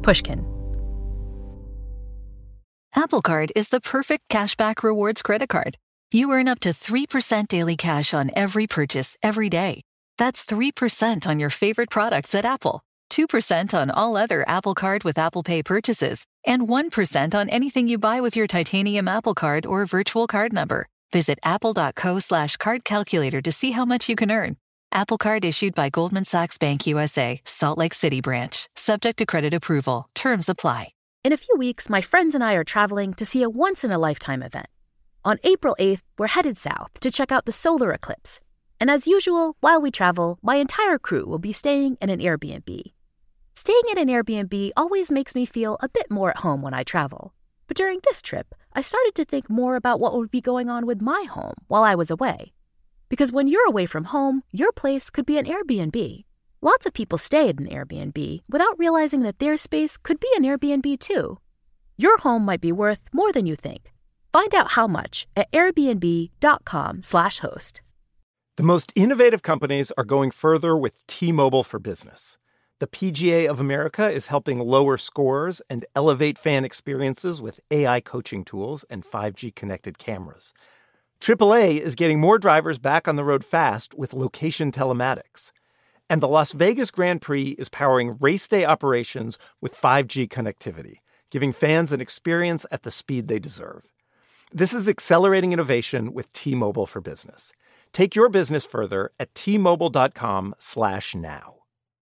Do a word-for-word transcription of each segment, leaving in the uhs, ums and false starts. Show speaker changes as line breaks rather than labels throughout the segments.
Pushkin.
Apple Card is the perfect cashback rewards credit card. You earn up to three percent daily cash on every purchase every day. That's three percent on your favorite products at Apple, two percent on all other Apple Card with Apple Pay purchases, and one percent on anything you buy with your titanium Apple Card or virtual card number. Visit apple.co slash card calculator to see how much you can earn. Apple Card issued by Goldman Sachs Bank U S A, Salt Lake City branch. Subject to credit approval. Terms apply.
In a few weeks, my friends and I are traveling to see a once-in-a-lifetime event. On April eighth, we're headed south to check out the solar eclipse. And as usual, while we travel, my entire crew will be staying in an Airbnb. Staying in an Airbnb always makes me feel a bit more at home when I travel. But during this trip, I started to think more about what would be going on with my home while I was away. Because when you're away from home, your place could be an Airbnb. Lots of people stay at an Airbnb without realizing that their space could be an Airbnb too. Your home might be worth more than you think. Find out how much at airbnb.com slash host.
The most innovative companies are going further with T-Mobile for Business. The P G A of America is helping lower scores and elevate fan experiences with A I coaching tools and five G connected cameras. triple A is getting more drivers back on the road fast with location telematics. And the Las Vegas Grand Prix is powering race day operations with five G connectivity, giving fans an experience at the speed they deserve. This is accelerating innovation with T-Mobile for Business. Take your business further at T-Mobile.com slash now.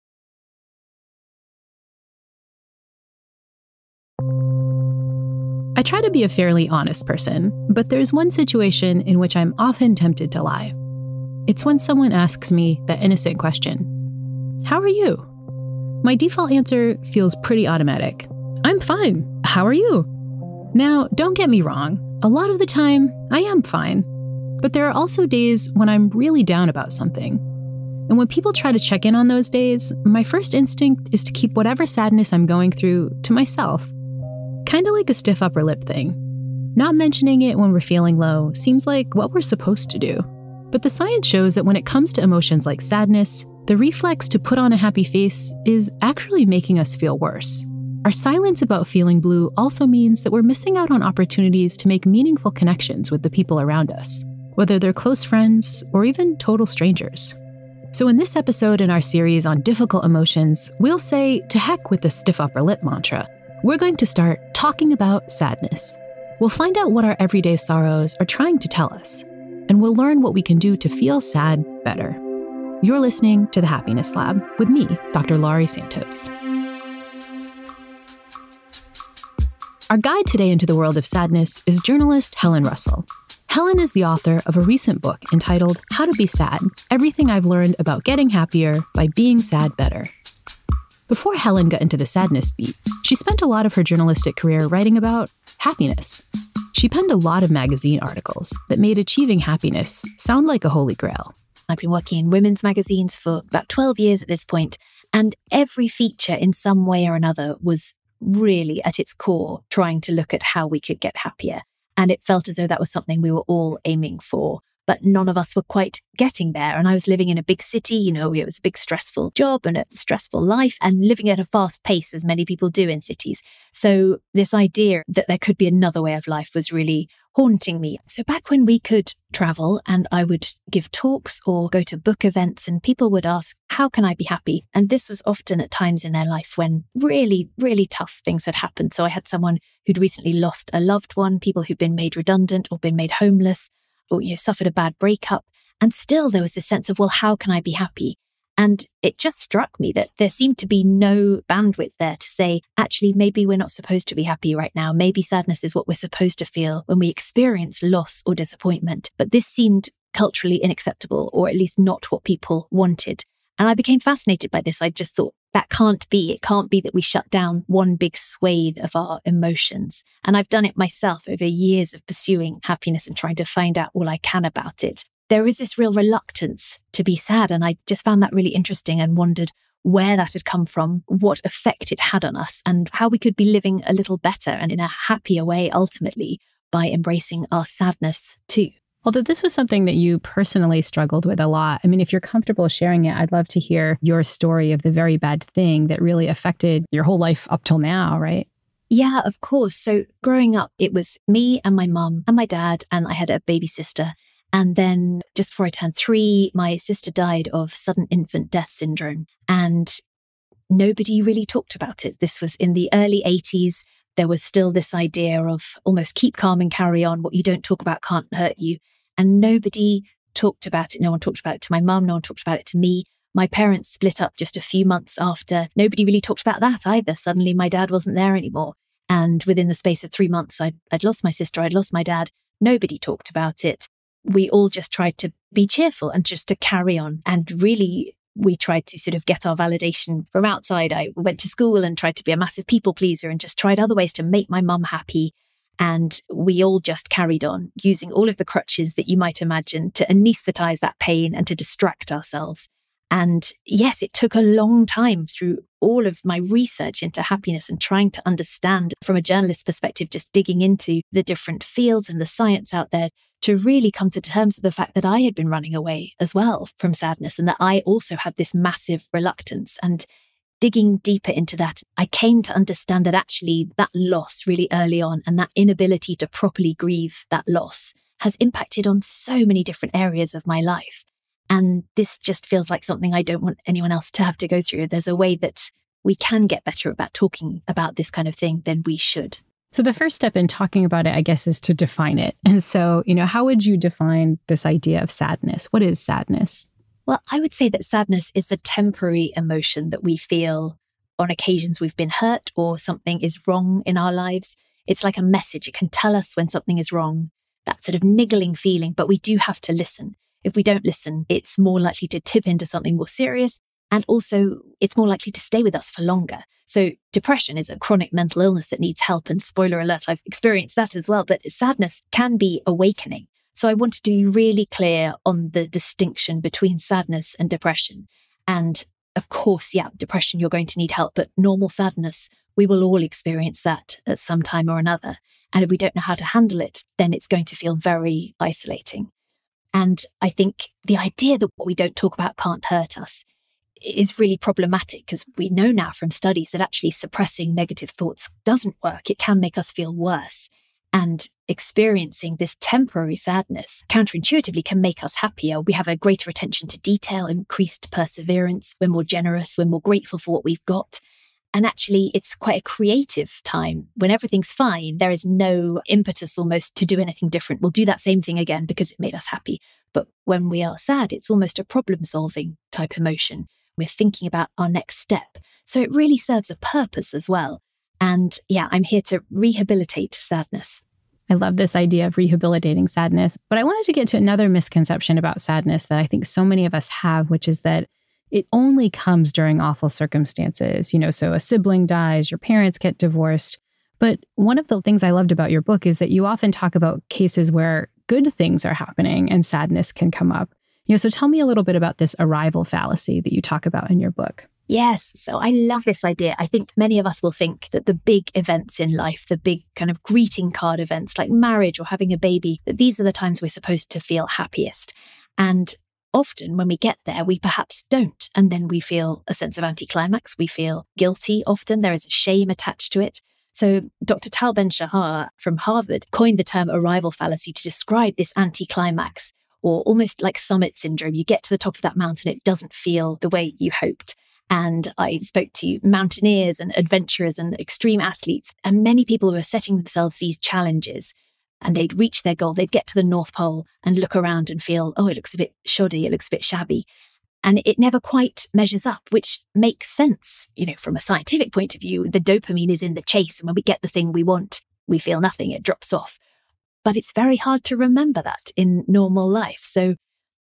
I try to be a fairly honest person, but there's one situation in which I'm often tempted to lie. It's when someone asks me that innocent question, "How are you?" My default answer feels pretty automatic. "I'm fine. How are you?" Now, don't get me wrong. A lot of the time, I am fine. But there are also days when I'm really down about something. And when people try to check in on those days, my first instinct is to keep whatever sadness I'm going through to myself. Kind of like a stiff upper lip thing. Not mentioning it when we're feeling low seems like what we're supposed to do. But the science shows that when it comes to emotions like sadness, the reflex to put on a happy face is actually making us feel worse. Our silence about feeling blue also means that we're missing out on opportunities to make meaningful connections with the people around us, whether they're close friends or even total strangers. So in this episode in our series on difficult emotions, we'll say, to heck with the stiff upper lip mantra. We're going to start talking about sadness. We'll find out what our everyday sorrows are trying to tell us, and we'll learn what we can do to feel sad better. You're listening to The Happiness Lab with me, Doctor Laurie Santos. Our guide today into the world of sadness is journalist Helen Russell. Helen is the author of a recent book entitled How to Be Sad: Everything I've Learned About Getting Happier by Being Sad Better. Before Helen got into the sadness beat, she spent a lot of her journalistic career writing about happiness. She penned a lot of magazine articles that made achieving happiness sound like a holy grail.
I've been working in women's magazines for about twelve years at this point, and every feature in some way or another was really at its core trying to look at how we could get happier. And it felt as though that was something we were all aiming for, but none of us were quite getting there. And I was living in a big city, you know, it was a big stressful job and a stressful life and living at a fast pace, as many people do in cities. So this idea that there could be another way of life was really haunting me. So back when we could travel and I would give talks or go to book events and people would ask, how can I be happy? And this was often at times in their life when really, really tough things had happened. So I had someone who'd recently lost a loved one, people who'd been made redundant or been made homeless or, you know, suffered a bad breakup. And still there was this sense of, well, how can I be happy? And it just struck me that there seemed to be no bandwidth there to say, actually, maybe we're not supposed to be happy right now. Maybe sadness is what we're supposed to feel when we experience loss or disappointment. But this seemed culturally unacceptable, or at least not what people wanted. And I became fascinated by this. I just thought, that can't be. It can't be that we shut down one big swathe of our emotions. And I've done it myself over years of pursuing happiness and trying to find out all I can about it. There is this real reluctance to be sad. And I just found that really interesting and wondered where that had come from, what effect it had on us, and how we could be living a little better and in a happier way, ultimately, by embracing our sadness too.
Although this was something that you personally struggled with a lot. I mean, if you're comfortable sharing it, I'd love to hear your story of the very bad thing that really affected your whole life up till now, right?
Yeah, of course. So growing up, it was me and my mum and my dad, and I had a baby sister. And then just before I turned three, my sister died of sudden infant death syndrome. And nobody really talked about it. This was in the early eighties. There was still this idea of almost keep calm and carry on. What you don't talk about can't hurt you. And nobody talked about it. No one talked about it to my mum. No one talked about it to me. My parents split up just a few months after. Nobody really talked about that either. Suddenly my dad wasn't there anymore. And within the space of three months, I'd, I'd lost my sister. I'd lost my dad. Nobody talked about it. We all just tried to be cheerful and just to carry on. And really, we tried to sort of get our validation from outside. I went to school and tried to be a massive people pleaser and just tried other ways to make my mum happy. And we all just carried on using all of the crutches that you might imagine to anesthetize that pain and to distract ourselves. And yes, it took a long time through all of my research into happiness and trying to understand from a journalist's perspective, just digging into the different fields and the science out there to really come to terms with the fact that I had been running away as well from sadness and that I also had this massive reluctance. And digging deeper into that, I came to understand that actually that loss really early on and that inability to properly grieve that loss has impacted on so many different areas of my life. And this just feels like something I don't want anyone else to have to go through. There's a way that we can get better about talking about this kind of thing than we should.
So the first step in talking about it, I guess, is to define it. And so, you know, how would you define this idea of sadness? What is sadness?
Well, I would say that sadness is the temporary emotion that we feel on occasions we've been hurt or something is wrong in our lives. It's like a message. It can tell us when something is wrong, that sort of niggling feeling, but we do have to listen. If we don't listen, it's more likely to tip into something more serious. And also, it's more likely to stay with us for longer. So depression is a chronic mental illness that needs help. And spoiler alert, I've experienced that as well. But sadness can be awakening. So I wanted to be really clear on the distinction between sadness and depression. And of course, yeah, depression, you're going to need help. But normal sadness, we will all experience that at some time or another. And if we don't know how to handle it, then it's going to feel very isolating. And I think the idea that what we don't talk about can't hurt us is really problematic because we know now from studies that actually suppressing negative thoughts doesn't work. It can make us feel worse. And experiencing this temporary sadness counterintuitively can make us happier. We have a greater attention to detail, increased perseverance. We're more generous. We're more grateful for what we've got. And actually, it's quite a creative time. When everything's fine, there is no impetus almost to do anything different. We'll do that same thing again because it made us happy. But when we are sad, it's almost a problem-solving type emotion. We're thinking about our next step. So it really serves a purpose as well. And yeah, I'm here to rehabilitate sadness.
I love this idea of rehabilitating sadness. But I wanted to get to another misconception about sadness that I think so many of us have, which is that it only comes during awful circumstances. You know, so a sibling dies, your parents get divorced. But one of the things I loved about your book is that you often talk about cases where good things are happening and sadness can come up. You know, so tell me a little bit about this arrival fallacy that you talk about in your book.
Yes. So I love this idea. I think many of us will think that the big events in life, the big kind of greeting card events like marriage or having a baby, that these are the times we're supposed to feel happiest. And often when we get there, we perhaps don't. And then we feel a sense of anticlimax. We feel guilty often. There is a shame attached to it. So Doctor Tal Ben-Shahar from Harvard coined the term arrival fallacy to describe this anticlimax, or almost like summit syndrome. You get to the top of that mountain, it doesn't feel the way you hoped. And I spoke to mountaineers and adventurers and extreme athletes, and many people who are setting themselves these challenges, and they'd reach their goal. They'd get to the North Pole and look around and feel, oh, it looks a bit shoddy, it looks a bit shabby. And it never quite measures up, which makes sense. You know, from a scientific point of view, the dopamine is in the chase. And when we get the thing we want, we feel nothing, it drops off. But it's very hard to remember that in normal life. So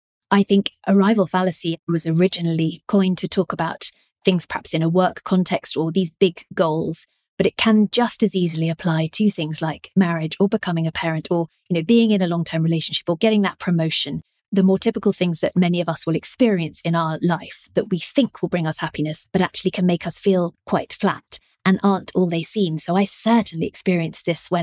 I think arrival fallacy was originally coined to talk about things perhaps in a work context or these big goals, but it can just as easily apply to things like marriage or becoming a parent or, you know, being in a long-term relationship or getting that promotion. The more typical things that many of us will experience in our life that we think will bring us happiness, but actually can make us feel quite flat and aren't all they seem. So I certainly experienced this when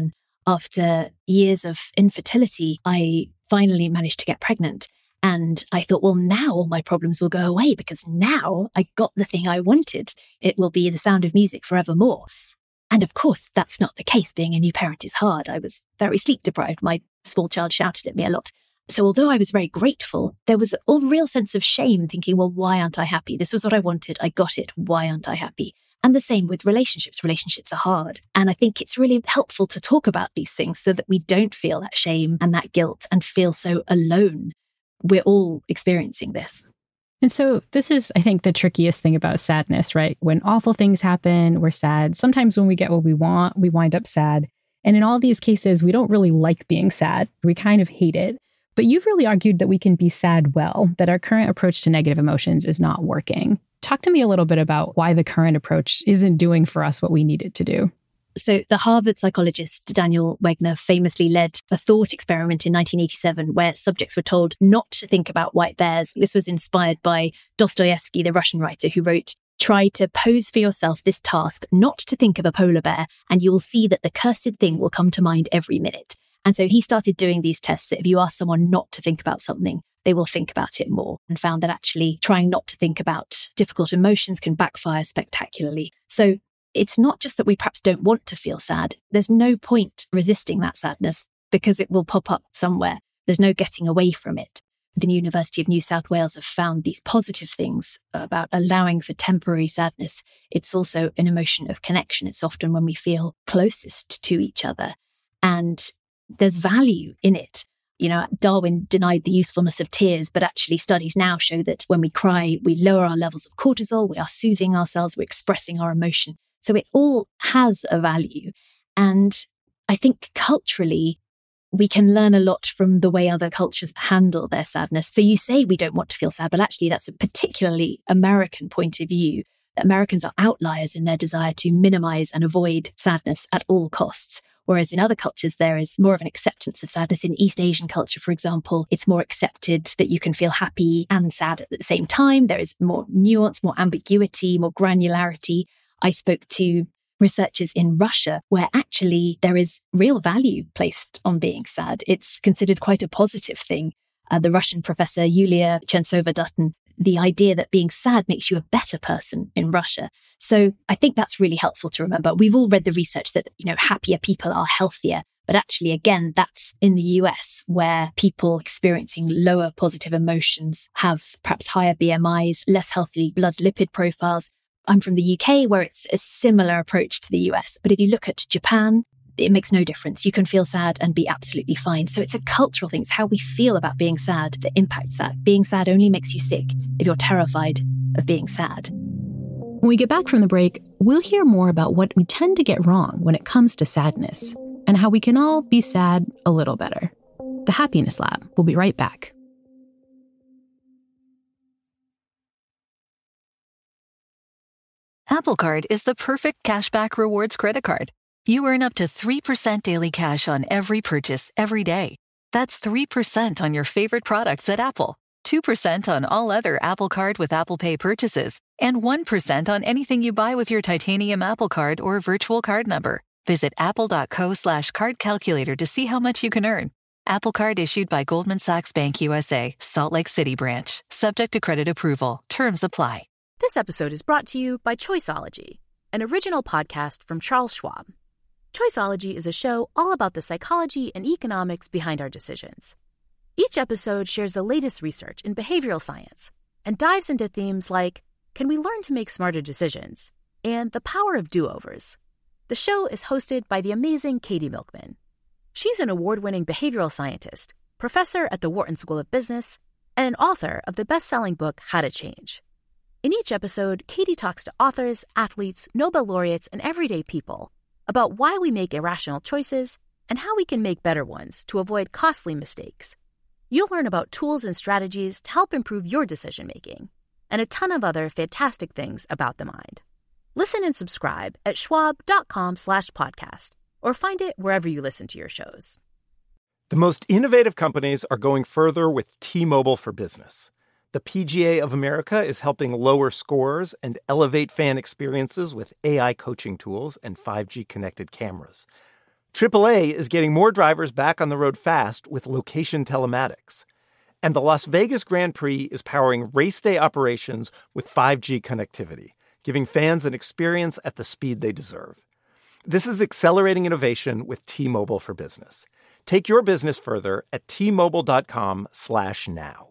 after years of infertility, I finally managed to get pregnant. And I thought, well, now all my problems will go away because now I got the thing I wanted. It will be The Sound of Music forevermore. And of course, that's not the case. Being a new parent is hard. I was very sleep deprived. My small child shouted at me a lot. So although I was very grateful, there was a real sense of shame thinking, well, why aren't I happy? This was what I wanted. I got it. Why aren't I happy? And the same with relationships. Relationships are hard. And I think it's really helpful to talk about these things so that we don't feel that shame and that guilt and feel so alone. We're all experiencing this.
And so this is, I think, the trickiest thing about sadness, right? When awful things happen, we're sad. Sometimes when we get what we want, we wind up sad. And in all these cases, we don't really like being sad. We kind of hate it. But you've really argued that we can be sad well, that our current approach to negative emotions is not working. Talk to me a little bit about why the current approach isn't doing for us what we need it to do.
So the Harvard psychologist Daniel Wegner famously led a thought experiment in nineteen eighty-seven where subjects were told not to think about white bears. This was inspired by Dostoevsky, the Russian writer, who wrote, "Try to pose for yourself this task not to think of a polar bear, and you will see that the cursed thing will come to mind every minute." And so he started doing these tests that if you ask someone not to think about something, they will think about it more, and found that actually trying not to think about difficult emotions can backfire spectacularly. So it's not just that we perhaps don't want to feel sad. There's no point resisting that sadness because it will pop up somewhere. There's no getting away from it. The University of New South Wales have found these positive things about allowing for temporary sadness. It's also an emotion of connection. It's often when we feel closest to each other. And there's value in it. You know, Darwin denied the usefulness of tears, but actually studies now show that when we cry, we lower our levels of cortisol, we are soothing ourselves, we're expressing our emotion. So it all has a value. And I think culturally, we can learn a lot from the way other cultures handle their sadness. So you say we don't want to feel sad, but actually that's a particularly American point of view. Americans are outliers in their desire to minimize and avoid sadness at all costs. Whereas in other cultures, there is more of an acceptance of sadness. In East Asian culture, for example, it's more accepted that you can feel happy and sad at the same time. There is more nuance, more ambiguity, more granularity. I spoke to researchers in Russia where actually there is real value placed on being sad. It's considered quite a positive thing. Uh, the Russian professor Yulia Chentsova-Dutton, the idea that being sad makes you a better person in Russia. So I think that's really helpful to remember. We've all read the research that, you know, happier people are healthier. But actually, again, that's in the U S where people experiencing lower positive emotions have perhaps higher B M Is, less healthy blood lipid profiles. I'm from the U K where it's a similar approach to the U S. But if you look at Japan, it makes no difference. You can feel sad and be absolutely fine. So it's a cultural thing. It's how we feel about being sad that impacts that. Being sad only makes you sick if you're terrified of being sad.
When we get back from the break, we'll hear more about what we tend to get wrong when it comes to sadness and how we can all be sad a little better. The Happiness Lab will be right back.
Apple Card is the perfect cashback rewards credit card. You earn up to three percent daily cash on every purchase every day. That's three percent on your favorite products at Apple, two percent on all other Apple Card with Apple Pay purchases, and one percent on anything you buy with your titanium Apple Card or virtual card number. Visit apple.co slash card calculator to see how much you can earn. Apple Card issued by Goldman Sachs Bank U S A, Salt Lake City branch. Subject to credit approval. Terms apply.
This episode is brought to you by Choiceology, an original podcast from Charles Schwab. Choiceology is a show all about the psychology and economics behind our decisions. Each episode shares the latest research in behavioral science and dives into themes like, can we learn to make smarter decisions? And the power of do-overs. The show is hosted by the amazing Katie Milkman. She's an award-winning behavioral scientist, professor at the Wharton School of Business, and an author of the best-selling book, How to Change. In each episode, Katie talks to authors, athletes, Nobel laureates, and everyday people about why we make irrational choices and how we can make better ones to avoid costly mistakes. You'll learn about tools and strategies to help improve your decision-making, and a ton of other fantastic things about the mind. Listen and subscribe at schwab.com slash podcast, or find it wherever you listen to your shows.
The most innovative companies are going further with T-Mobile for Business. The P G A of America is helping lower scores and elevate fan experiences with A I coaching tools and five G connected cameras. triple A is getting more drivers back on the road fast with location telematics. And the Las Vegas Grand Prix is powering race day operations with five G connectivity, giving fans an experience at the speed they deserve. This is accelerating innovation with T-Mobile for Business. Take your business further at T-Mobile.com slash now.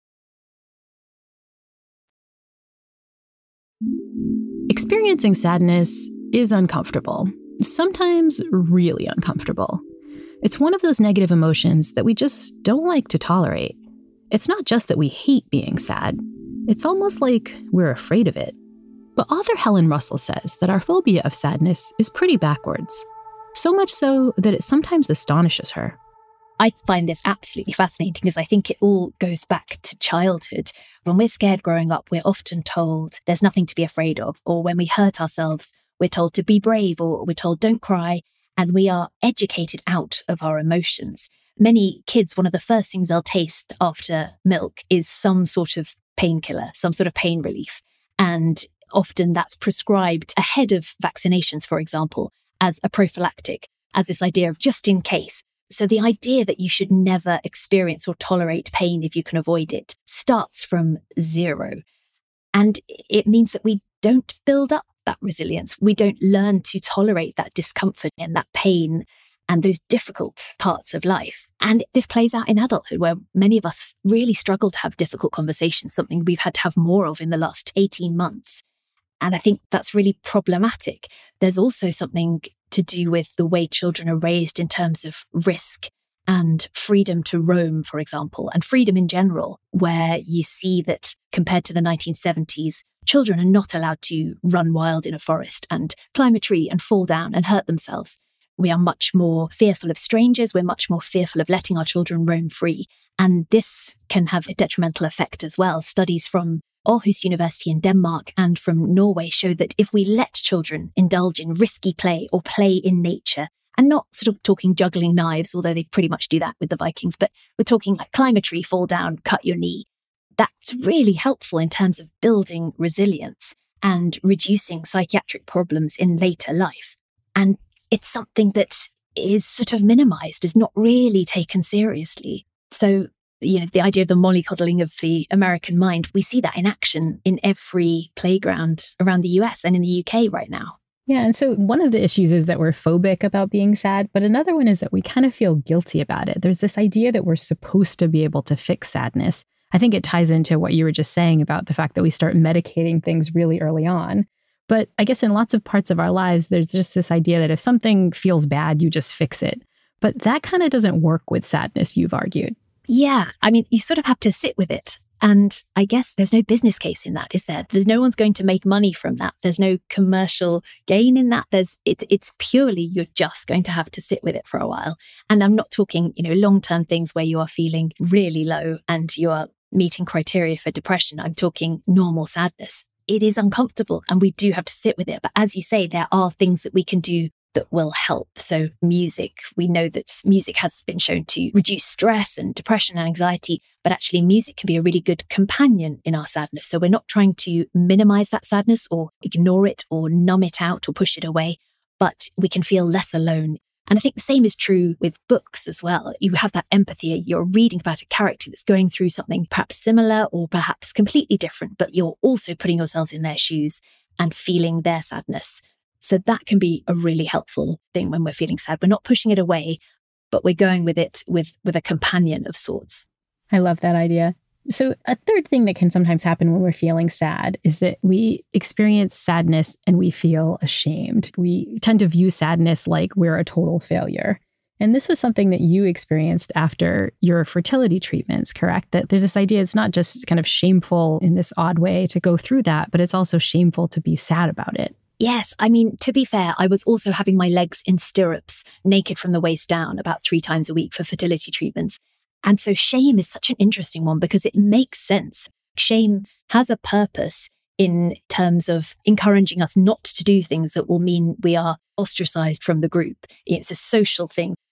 Experiencing sadness is uncomfortable, sometimes really uncomfortable. It's one of those negative emotions that we just don't like to tolerate. It's not just that we hate being sad. It's almost like we're afraid of it. But author Helen Russell says that our phobia of sadness is pretty backwards. So much so that it sometimes astonishes her.
I find this absolutely fascinating because I think it all goes back to childhood. When we're scared growing up, we're often told there's nothing to be afraid of. Or when we hurt ourselves, we're told to be brave, or we're told don't cry. And we are educated out of our emotions. Many kids, one of the first things they'll taste after milk is some sort of painkiller, some sort of pain relief. And often that's prescribed ahead of vaccinations, for example, as a prophylactic, as this idea of just in case. So the idea that you should never experience or tolerate pain if you can avoid it starts from zero. And it means that we don't build up that resilience. We don't learn to tolerate that discomfort and that pain and those difficult parts of life. And this plays out in adulthood, where many of us really struggle to have difficult conversations, something we've had to have more of in the last eighteen months. And I think that's really problematic. There's also something to do with the way children are raised in terms of risk and freedom to roam, for example, and freedom in general, where you see that compared to the nineteen seventies, children are not allowed to run wild in a forest and climb a tree and fall down and hurt themselves. We are much more fearful of strangers. We're much more fearful of letting our children roam free. And this can have a detrimental effect as well. Studies from Aarhus University in Denmark and from Norway show that if we let children indulge in risky play or play in nature, and not sort of talking juggling knives, although they pretty much do that with the Vikings, but we're talking like climb a tree, fall down, cut your knee. That's really helpful in terms of building resilience and reducing psychiatric problems in later life. And it's something that is sort of minimized, is not really taken seriously. So, you know, the idea of the mollycoddling of the American mind, we see that in action in every playground around the U S and in the U K right now.
Yeah, and so one of the issues is that we're phobic about being sad, but another one is that we kind of feel guilty about it. There's this idea that we're supposed to be able to fix sadness. I think it ties into what you were just saying about the fact that we start medicating things really early on. But I guess in lots of parts of our lives, there's just this idea that if something feels bad, you just fix it. But that kind of doesn't work with sadness, you've argued.
Yeah, I mean, you sort of have to sit with it. And I guess there's no business case in that, is there? There's no one's going to make money from that. There's no commercial gain in that. There's it, it's purely you're just going to have to sit with it for a while. And I'm not talking, you know, long-term things where you are feeling really low and you are meeting criteria for depression. I'm talking normal sadness. It is uncomfortable and we do have to sit with it. But as you say, there are things that we can do that will help. So music, we know that music has been shown to reduce stress and depression and anxiety, but actually music can be a really good companion in our sadness. So we're not trying to minimize that sadness or ignore it or numb it out or push it away, but we can feel less alone. And I think the same is true with books as well. You have that empathy. You're reading about a character that's going through something perhaps similar or perhaps completely different, but you're also putting yourselves in their shoes and feeling their sadness. So that can be a really helpful thing when we're feeling sad. We're not pushing it away, but we're going with it with, with a companion of sorts.
I love that idea. So a third thing that can sometimes happen when we're feeling sad is that we experience sadness and we feel ashamed. We tend to view sadness like we're a total failure. And this was something that you experienced after your fertility treatments, correct? That there's this idea it's not just kind of shameful in this odd way to go through that, but it's also shameful to be sad about it.
Yes. I mean, to be fair, I was also having my legs in stirrups, naked from the waist down, about three times a week for fertility treatments. And so shame is such an interesting one because it makes sense. Shame has a purpose in terms of encouraging us not to do things that will mean we are ostracized from the group. It's a social thing.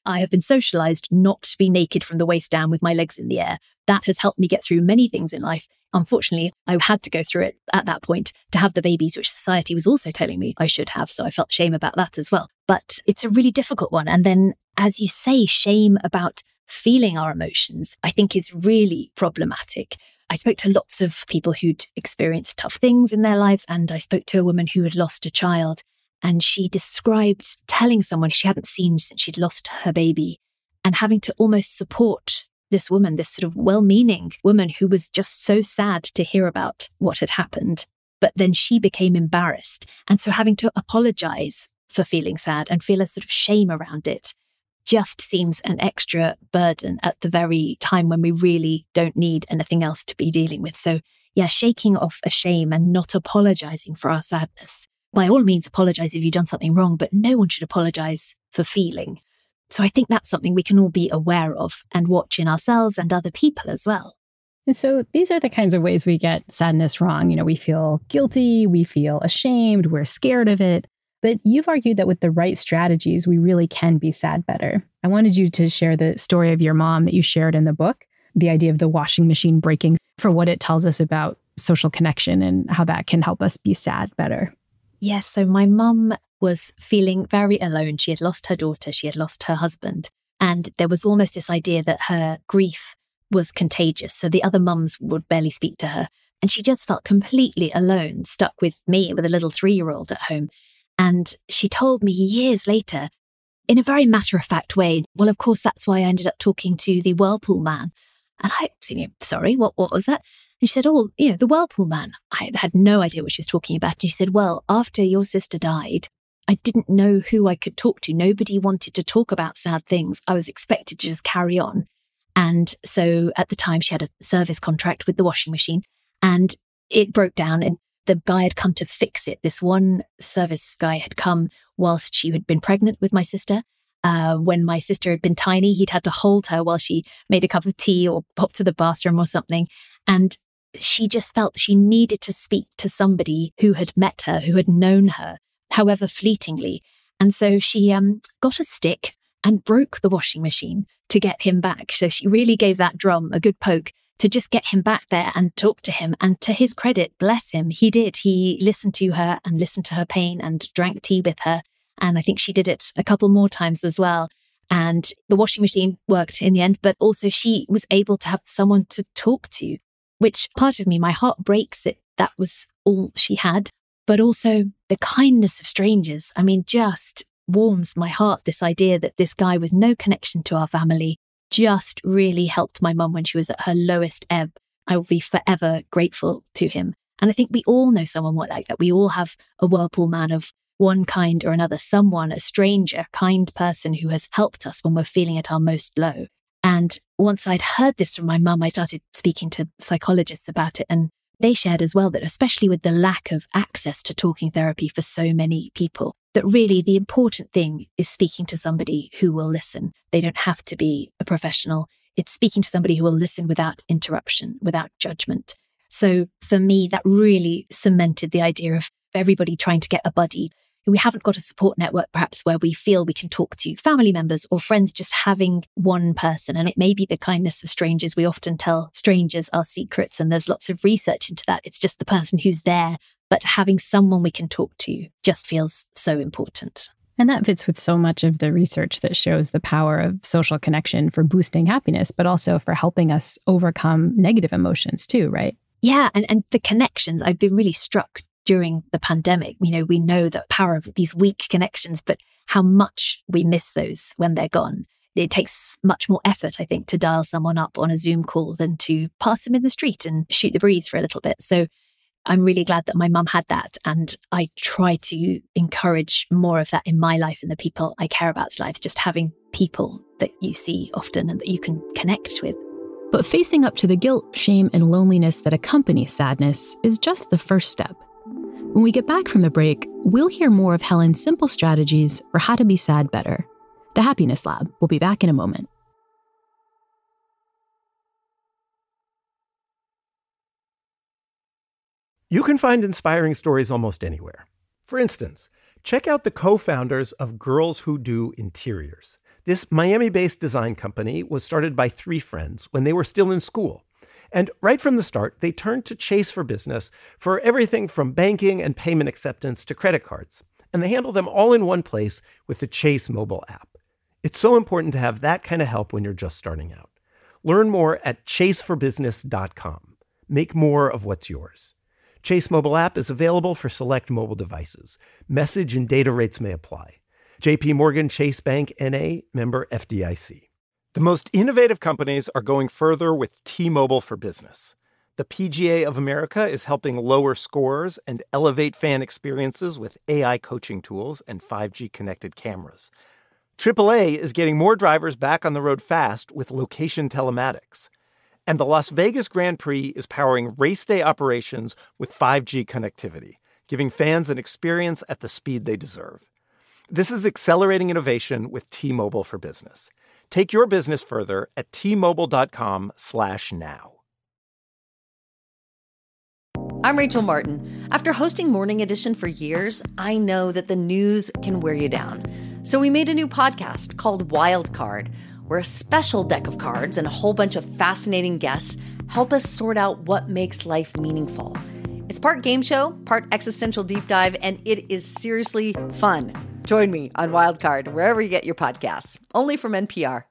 I have been socialized not to be naked from the waist down with my legs in the air. That has helped me get through many things in life. Unfortunately, I had to go through it at that point to have the babies, which society was also telling me I should have. So I felt shame about that as well. But it's a really difficult one. And then, as you say, shame about feeling our emotions, I think is really problematic. I spoke to lots of people who'd experienced tough things in their lives. And I spoke to a woman who had lost a child. And she described telling someone she hadn't seen since she'd lost her baby and having to almost support this woman, this sort of well-meaning woman who was just so sad to hear about what had happened. But then she became embarrassed. And so having to apologize for feeling sad and feel a sort of shame around it just seems an extra burden at the very time when we really don't need anything else to be dealing with. So yeah, shaking off a shame and not apologizing for our sadness. By all means, apologize if you've done something wrong, but no one should apologize for feeling. So I think that's something we can all be aware of and watch in ourselves and other people as well.
And so these are the kinds of ways we get sadness wrong. You know, we feel guilty, we feel ashamed, we're scared of it. But you've argued that with the right strategies, we really can be sad better. I wanted you to share the story of your mom that you shared in the book, the idea of the washing machine breaking, for what it tells us about social connection and how that can help us be sad better.
Yes, so my mum was feeling very alone. She had lost her daughter, she had lost her husband, and there was almost this idea that her grief was contagious. So the other mums would barely speak to her. And she just felt completely alone, stuck with me, with a little three-year-old at home. And she told me years later, in a very matter-of-fact way, well, of course, that's why I ended up talking to the Whirlpool man. And I was, you know, sorry, what, what was that? And she said, oh, you know, the Whirlpool man. I had no idea what she was talking about. And she said, well, after your sister died, I didn't know who I could talk to. Nobody wanted to talk about sad things. I was expected to just carry on. And so at the time, she had a service contract with the washing machine and it broke down and the guy had come to fix it. This one service guy had come whilst she had been pregnant with my sister. Uh, when my sister had been tiny, he'd had to hold her while she made a cup of tea or popped to the bathroom or something. And she just felt she needed to speak to somebody who had met her, who had known her, however fleetingly. And so she um, got a stick and broke the washing machine to get him back. So she really gave that drum a good poke to just get him back there and talk to him. And to his credit, bless him, he did. He listened to her and listened to her pain and drank tea with her. And I think she did it a couple more times as well. And the washing machine worked in the end, but also she was able to have someone to talk to, which part of me, my heart breaks that that was all she had. But also the kindness of strangers, I mean, just warms my heart, this idea that this guy with no connection to our family just really helped my mum when she was at her lowest ebb. I will be forever grateful to him. And I think we all know someone like that. We all have a Whirlpool man of one kind or another, someone, a stranger, kind person who has helped us when we're feeling at our most low. And once I'd heard this from my mum, I started speaking to psychologists about it. And they shared as well that especially with the lack of access to talking therapy for so many people, that really the important thing is speaking to somebody who will listen. They don't have to be a professional. It's speaking to somebody who will listen without interruption, without judgment. So for me, that really cemented the idea of everybody trying to get a buddy. We haven't got a support network, perhaps, where we feel we can talk to family members or friends, just having one person. And it may be the kindness of strangers. We often tell strangers our secrets, and there's lots of research into that. It's just the person who's there. But having someone we can talk to just feels so important.
And that fits with so much of the research that shows the power of social connection for boosting happiness, but also for helping us overcome negative emotions too, right?
Yeah. And, and the connections, I've been really struck during the pandemic. You know, we know the power of these weak connections, but how much we miss those when they're gone. It takes much more effort, I think, to dial someone up on a Zoom call than to pass them in the street and shoot the breeze for a little bit. So I'm really glad that my mum had that. And I try to encourage more of that in my life and the people I care about's lives, just having people that you see often and that you can connect with.
But facing up to the guilt, shame, and loneliness that accompany sadness is just the first step. When we get back from the break, we'll hear more of Helen's simple strategies for how to be sad better. The Happiness Lab will be back in a moment.
You can find inspiring stories almost anywhere. For instance, check out the co-founders of Girls Who Do Interiors. This Miami-based design company was started by three friends when they were still in school. And right from the start, they turned to Chase for Business for everything from banking and payment acceptance to credit cards. And they handle them all in one place with the Chase mobile app. It's so important to have that kind of help when you're just starting out. Learn more at chase for business dot com. Make more of what's yours. Chase mobile app is available for select mobile devices. Message and data rates may apply. J P Morgan Chase Bank N A, member F D I C. The most innovative companies are going further with T-Mobile for Business. The P G A of America is helping lower scores and elevate fan experiences with A I coaching tools and five G connected cameras. triple A is getting more drivers back on the road fast with location telematics. And the Las Vegas Grand Prix is powering race day operations with five G connectivity, giving fans an experience at the speed they deserve. This is accelerating innovation with T-Mobile for Business. Take your business further at T-Mobile.com slash now.
I'm Rachel Martin. After hosting Morning Edition for years, I know that the news can wear you down. So we made a new podcast called Wild Card, where a special deck of cards and a whole bunch of fascinating guests help us sort out what makes life meaningful. It's part game show, part existential deep dive, and it is seriously fun. Join me on Wild Card, wherever you get your podcasts, only from N P R.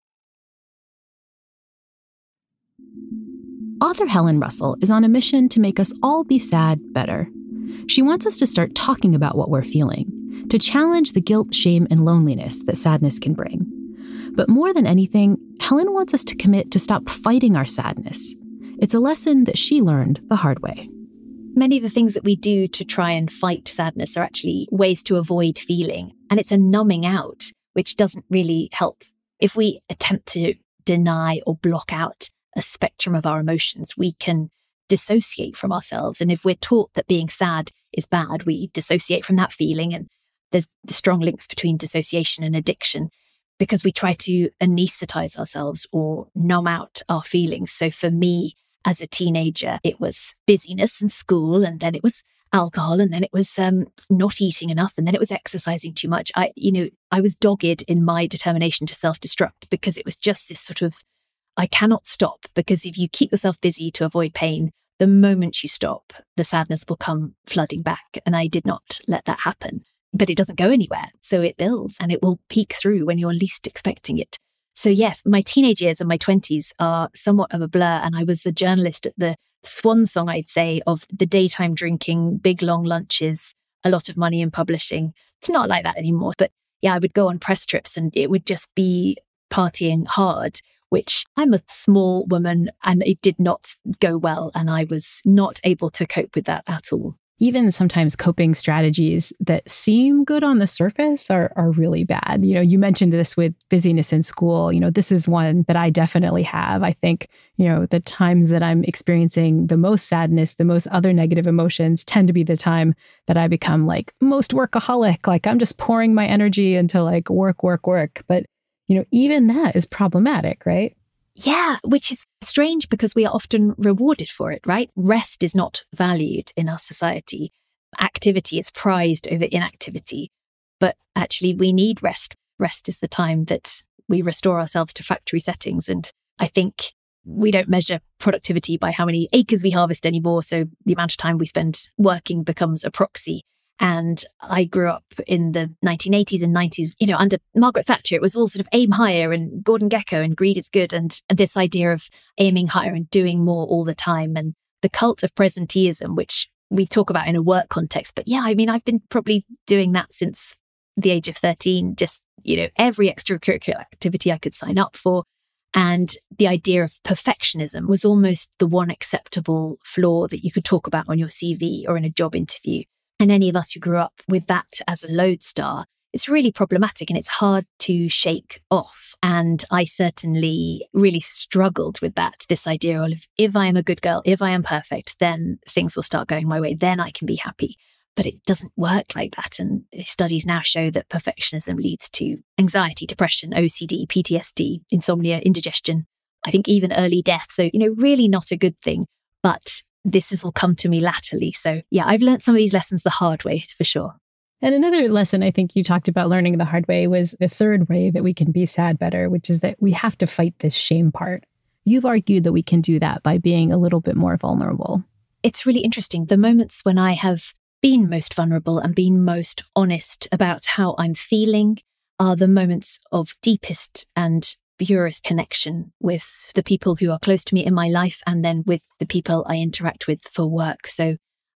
Author Helen Russell is on a mission to make us all be sad better. She wants us to start talking about what we're feeling, to challenge the guilt, shame, and loneliness that sadness can bring. But more than anything, Helen wants us to commit to stop fighting our sadness. It's a lesson that she learned the hard way.
Many of the things that we do to try and fight sadness are actually ways to avoid feeling. And it's a numbing out, which doesn't really help. If we attempt to deny or block out a spectrum of our emotions, we can dissociate from ourselves. And if we're taught that being sad is bad, we dissociate from that feeling. And there's the strong links between dissociation and addiction because we try to anesthetize ourselves or numb out our feelings. So for me, as a teenager, it was busyness and school, and then it was alcohol, and then it was um, not eating enough, and then it was exercising too much. I, you know, I was dogged in my determination to self-destruct because it was just this sort of, I cannot stop, because if you keep yourself busy to avoid pain, the moment you stop, the sadness will come flooding back. And I did not let that happen. But it doesn't go anywhere. So it builds and it will peak through when you're least expecting it. So yes, my teenage years and my twenties are somewhat of a blur. And I was a journalist at the swan song, I'd say, of the daytime drinking, big long lunches, a lot of money in publishing. It's not like that anymore. But yeah, I would go on press trips and it would just be partying hard, which I'm a small woman and it did not go well. And I was not able to cope with that at all.
Even sometimes coping strategies that seem good on the surface are are really bad. You know, you mentioned this with busyness in school. You know, this is one that I definitely have. I think, you know, the times that I'm experiencing the most sadness, the most other negative emotions tend to be the time that I become like most workaholic. Like I'm just pouring my energy into like work, work, work. But, you know, even that is problematic, right?
Yeah, which is strange because we are often rewarded for it, right? Rest is not valued in our society. Activity is prized over inactivity. But actually, we need rest. Rest is the time that we restore ourselves to factory settings. And I think we don't measure productivity by how many acres we harvest anymore. So the amount of time we spend working becomes a proxy. And I grew up in the nineteen eighties and nineties, you know, under Margaret Thatcher. It was all sort of aim higher and Gordon Gekko and greed is good. And, and this idea of aiming higher and doing more all the time. And the cult of presenteeism, which we talk about in a work context. But yeah, I mean, I've been probably doing that since the age of thirteen, just, you know, every extracurricular activity I could sign up for. And the idea of perfectionism was almost the one acceptable flaw that you could talk about on your C V or in a job interview. And any of us who grew up with that as a lodestar, it's really problematic and it's hard to shake off. And I certainly really struggled with that, this idea of if I am a good girl, if I am perfect, then things will start going my way, then I can be happy. But it doesn't work like that. And studies now show that perfectionism leads to anxiety, depression, O C D, P T S D, insomnia, indigestion, I think even early death. So, you know, really not a good thing. But this has all come to me latterly. So yeah, I've learned some of these lessons the hard way for sure.
And another lesson I think you talked about learning the hard way was the third way that we can be sad better, which is that we have to fight this shame part. You've argued that we can do that by being a little bit more vulnerable.
It's really interesting. The moments when I have been most vulnerable and been most honest about how I'm feeling are the moments of deepest and purest connection with the people who are close to me in my life and then with the people I interact with for work. So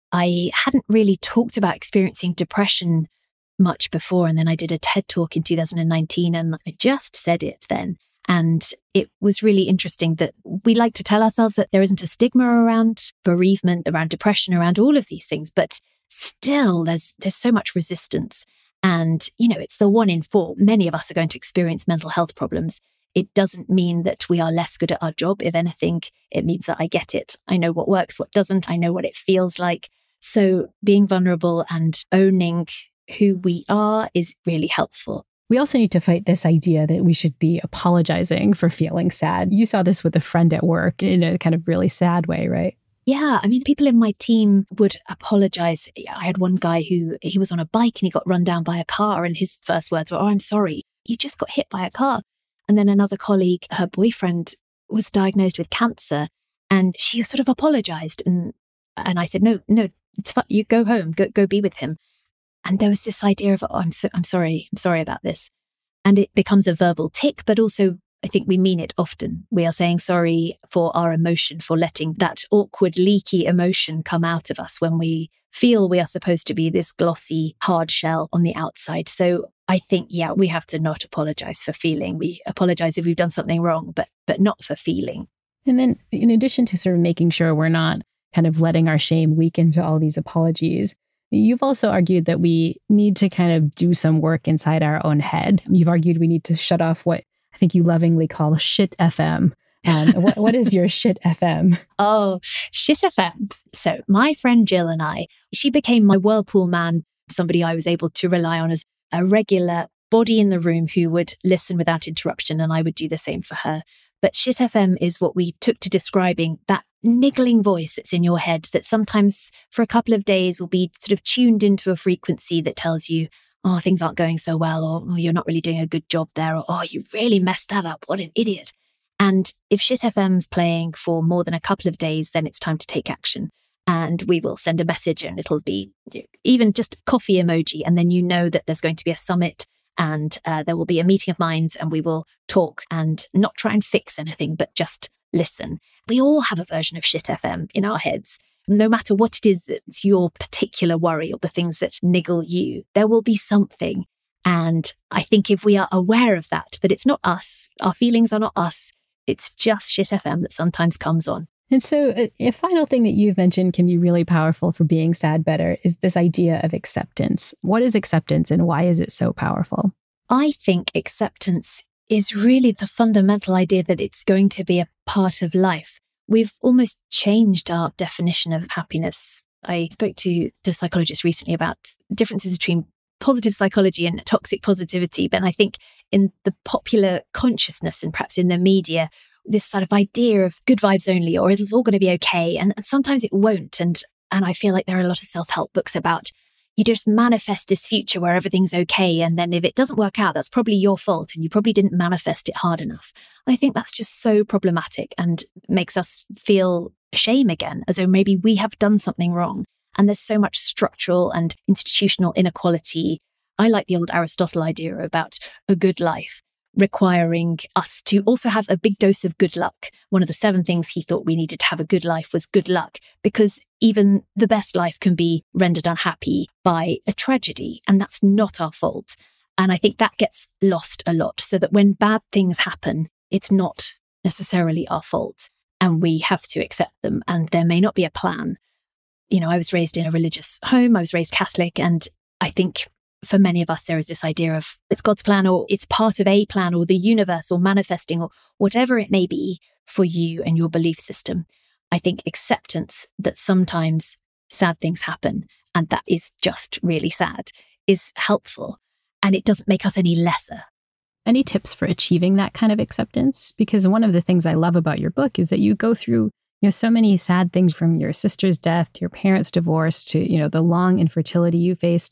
I hadn't really talked about experiencing depression much before. And then I did a TED talk in two thousand nineteen and I just said it then. And it was really interesting that we like to tell ourselves that there isn't a stigma around bereavement, around depression, around all of these things. But still, there's there's so much resistance. And, you know, it's the one in four. Many of us are going to experience mental health problems. It doesn't mean that we are less good at our job. If anything, it means that I get it. I know what works, what doesn't. I know what it feels like. So being vulnerable and owning who we are is really helpful.
We also need to fight this idea that we should be apologizing for feeling sad. You saw this with a friend at work in a kind of really sad way, right?
Yeah, I mean, people in my team would apologize. I had one guy who, he was on a bike and he got run down by a car and his first words were, "Oh, I'm sorry. You just got hit by a car." And then another colleague, her boyfriend was diagnosed with cancer and she sort of apologized. And and I said, no, no, it's fine. You go home, go go be with him. And there was this idea of, oh, I'm so, I'm sorry, I'm sorry about this. And it becomes a verbal tick, but also I think we mean it often. We are saying sorry for our emotion, for letting that awkward, leaky emotion come out of us when we feel we are supposed to be this glossy, hard shell on the outside. So I think, yeah, we have to not apologize for feeling. We apologize if we've done something wrong, but but not for feeling.
And then in addition to sort of making sure we're not kind of letting our shame leak into all these apologies, you've also argued that we need to kind of do some work inside our own head. You've argued we need to shut off what I think you lovingly call shit F M. Um, what, what is your shit F M?
Oh, shit F M. So my friend Jill and I, she became my whirlpool man, somebody I was able to rely on as a regular body in the room who would listen without interruption, and I would do the same for her. But shit F M is what we took to describing that niggling voice that's in your head that sometimes for a couple of days will be sort of tuned into a frequency that tells you, oh, things aren't going so well, or oh, you're not really doing a good job there, or oh, you really messed that up. What an idiot. And if shit F M's playing for more than a couple of days, then it's time to take action. And we will send a message and it'll be even just a coffee emoji. And then you know that there's going to be a summit and uh, there will be a meeting of minds and we will talk and not try and fix anything, but just listen. We all have a version of shit F M in our heads. No matter what it is that's your particular worry or the things that niggle you, there will be something. And I think if we are aware of that, that it's not us, our feelings are not us, it's just shit F M that sometimes comes on.
And so a, a final thing that you've mentioned can be really powerful for being sad better is this idea of acceptance. What is acceptance and why is it so powerful?
I think acceptance is really the fundamental idea that it's going to be a part of life. We've almost changed our definition of happiness. I spoke to, to a psychologist recently about differences between positive psychology and toxic positivity. But I think in the popular consciousness and perhaps in the media, this sort of idea of good vibes only, or it's all going to be okay. And, and sometimes it won't. And, and I feel like there are a lot of self-help books about you just manifest this future where everything's okay. And then if it doesn't work out, that's probably your fault. And you probably didn't manifest it hard enough. And I think that's just so problematic and makes us feel shame again, as though maybe we have done something wrong. And there's so much structural and institutional inequality. I like the old Aristotle idea about a good life requiring us to also have a big dose of good luck. One of the seven things he thought we needed to have a good life was good luck, because even the best life can be rendered unhappy by a tragedy, and that's not our fault. And I think that gets lost a lot, so that when bad things happen, it's not necessarily our fault, and we have to accept them, and there may not be a plan. You know, I was raised in a religious home, I was raised Catholic, and I think for many of us, there is this idea of it's God's plan, or it's part of a plan, or the universe, or manifesting, or whatever it may be for you and your belief system. I think acceptance that sometimes sad things happen, and that is just really sad, is helpful. And it doesn't make us any lesser.
Any tips for achieving that kind of acceptance? Because one of the things I love about your book is that you go through, you know, so many sad things, from your sister's death to your parents' divorce to, you know, the long infertility you faced.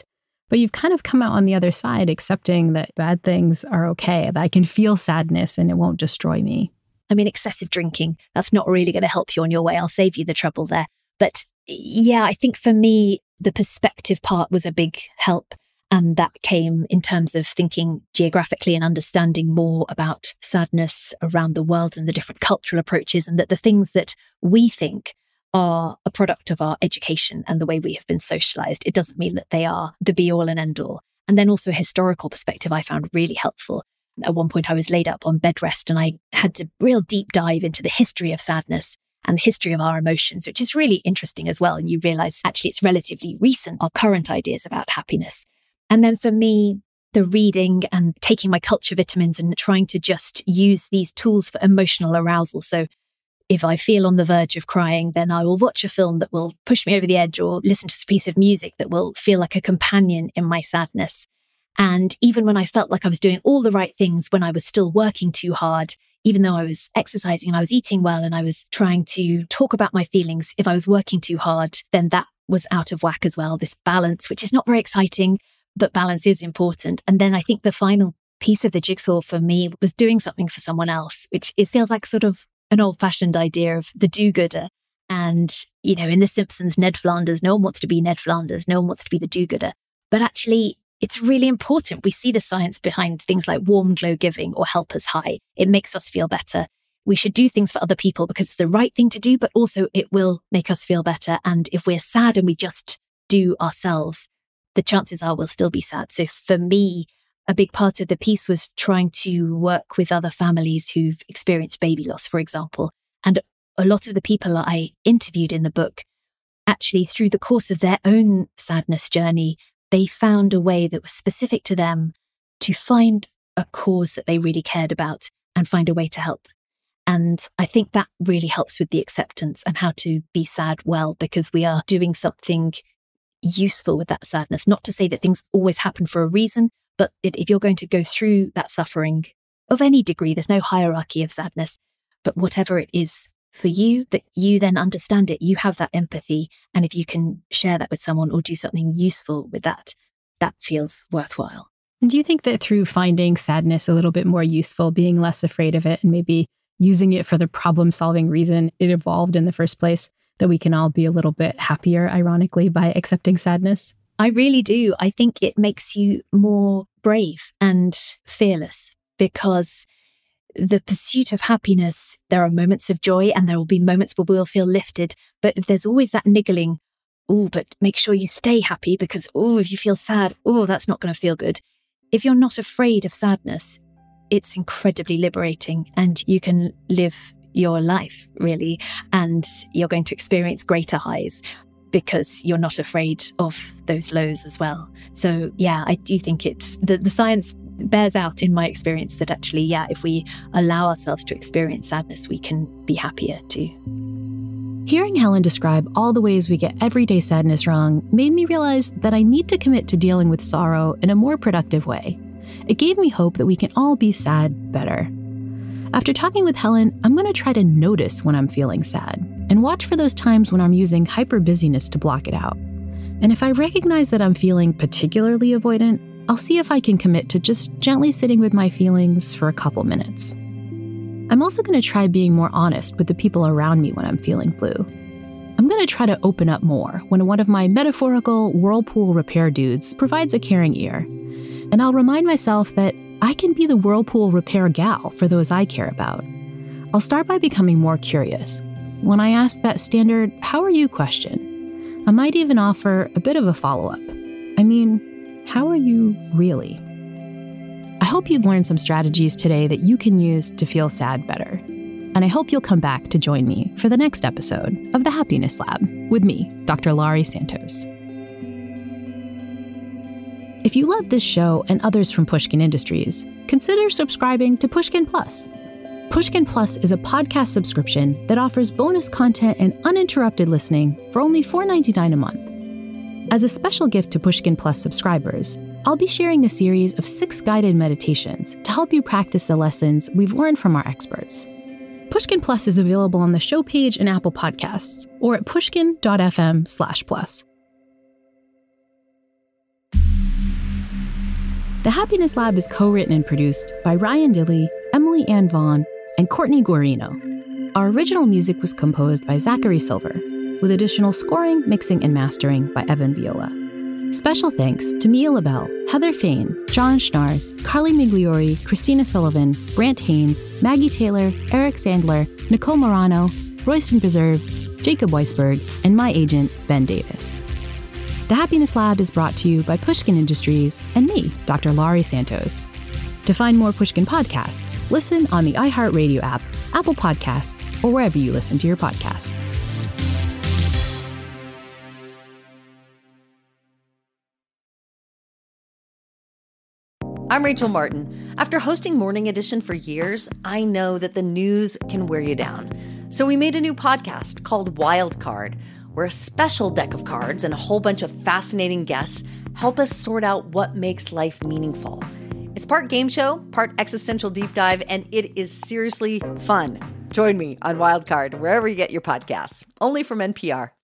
But you've kind of come out on the other side accepting that bad things are okay, that I can feel sadness and it won't destroy me.
I mean, excessive drinking, that's not really going to help you on your way. I'll save you the trouble there. But yeah, I think for me, the perspective part was a big help. And that came in terms of thinking geographically and understanding more about sadness around the world and the different cultural approaches, and that the things that we think are a product of our education and the way we have been socialized, it doesn't mean that they are the be all and end all. And then also a historical perspective I found really helpful. At one point I was laid up on bed rest and I had to real deep dive into the history of sadness and the history of our emotions, which is really interesting as well. And you realize actually it's relatively recent, our current ideas about happiness. And then for me, the reading and taking my culture vitamins and trying to just use these tools for emotional arousal. So if I feel on the verge of crying, then I will watch a film that will push me over the edge or listen to a piece of music that will feel like a companion in my sadness. And even when I felt like I was doing all the right things, when I was still working too hard, even though I was exercising and I was eating well and I was trying to talk about my feelings, if I was working too hard, then that was out of whack as well. This balance, which is not very exciting, but balance is important. And then I think the final piece of the jigsaw for me was doing something for someone else, which it feels like sort of an old-fashioned idea of the do-gooder. And, you know, in The Simpsons, Ned Flanders, no one wants to be Ned Flanders. No one wants to be the do-gooder. But actually, it's really important. We see the science behind things like warm glow giving or helpers high. It makes us feel better. We should do things for other people because it's the right thing to do, but also it will make us feel better. And if we're sad and we just do ourselves, the chances are we'll still be sad. So for me, a big part of the piece was trying to work with other families who've experienced baby loss, for example. And a lot of the people that I interviewed in the book, actually through the course of their own sadness journey, they found a way that was specific to them to find a cause that they really cared about and find a way to help. And I think that really helps with the acceptance and how to be sad well, because we are doing something useful with that sadness. Not to say that things always happen for a reason, but if you're going to go through that suffering of any degree, there's no hierarchy of sadness, but whatever it is for you, that you then understand it, you have that empathy. And if you can share that with someone or do something useful with that, that feels worthwhile.
And do you think that through finding sadness a little bit more useful, being less afraid of it, and maybe using it for the problem-solving reason it evolved in the first place, that we can all be a little bit happier, ironically, by accepting sadness?
I really do. I think it makes you more brave and fearless, because the pursuit of happiness, there are moments of joy and there will be moments where we'll feel lifted. But if there's always that niggling, oh, but make sure you stay happy because, oh, if you feel sad, oh, that's not going to feel good. If you're not afraid of sadness, it's incredibly liberating and you can live your life, really, and you're going to experience greater highs because you're not afraid of those lows as well. So yeah, I do think it's the, the science bears out in my experience that actually, yeah, if we allow ourselves to experience sadness, we can be happier too.
Hearing Helen describe all the ways we get everyday sadness wrong made me realize that I need to commit to dealing with sorrow in a more productive way. It gave me hope that we can all be sad better. After talking with Helen, I'm going to try to notice when I'm feeling sad and watch for those times when I'm using hyper-busyness to block it out. And if I recognize that I'm feeling particularly avoidant, I'll see if I can commit to just gently sitting with my feelings for a couple minutes. I'm also going to try being more honest with the people around me when I'm feeling blue. I'm going to try to open up more when one of my metaphorical whirlpool repair dudes provides a caring ear. And I'll remind myself that I can be the whirlpool repair gal for those I care about. I'll start by becoming more curious. When I ask that standard, "How are you?" question, I might even offer a bit of a follow-up. I mean, how are you really? I hope you've learned some strategies today that you can use to feel sad better. And I hope you'll come back to join me for the next episode of The Happiness Lab with me, Doctor Laurie Santos. If you love this show and others from Pushkin Industries, consider subscribing to Pushkin Plus. Pushkin Plus is a podcast subscription that offers bonus content and uninterrupted listening for only four dollars and ninety-nine cents a month. As a special gift to Pushkin Plus subscribers, I'll be sharing a series of six guided meditations to help you practice the lessons we've learned from our experts. Pushkin Plus is available on the show page in Apple Podcasts or at pushkin dot f m slash plus. The Happiness Lab is co-written and produced by Ryan Dilley, Emily Ann Vaughn, and Courtney Guarino. Our original music was composed by Zachary Silver, with additional scoring, mixing, and mastering by Evan Viola. Special thanks to Mia LaBelle, Heather Fain, John Schnars, Carly Migliori, Christina Sullivan, Brant Haynes, Maggie Taylor, Eric Sandler, Nicole Morano, Royston Preserve, Jacob Weisberg, and my agent, Ben Davis. The Happiness Lab is brought to you by Pushkin Industries and me, Doctor Laurie Santos. To find more Pushkin podcasts, listen on the iHeartRadio app, Apple Podcasts, or wherever you listen to your podcasts.
I'm Rachel Martin. After hosting Morning Edition for years, I know that the news can wear you down. So we made a new podcast called Wild Card, where a special deck of cards and a whole bunch of fascinating guests help us sort out what makes life meaningful. It's part game show, part existential deep dive, and it is seriously fun. Join me on Wild Card wherever you get your podcasts, only from N P R.